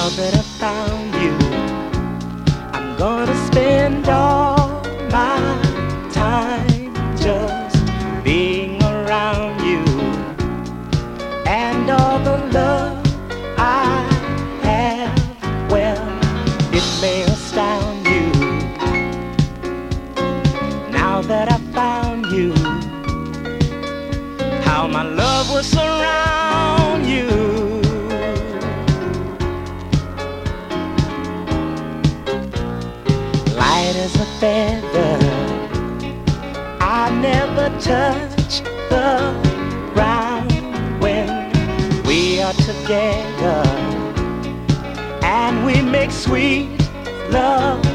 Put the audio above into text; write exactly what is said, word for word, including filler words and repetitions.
Now that I found you, I'm gonna spend all my time just being around you, and all the love I have, well, it may astound you. Now that I found you, how my love will surround you. Light as a feather, I never touch the ground when we are together, and we make sweet love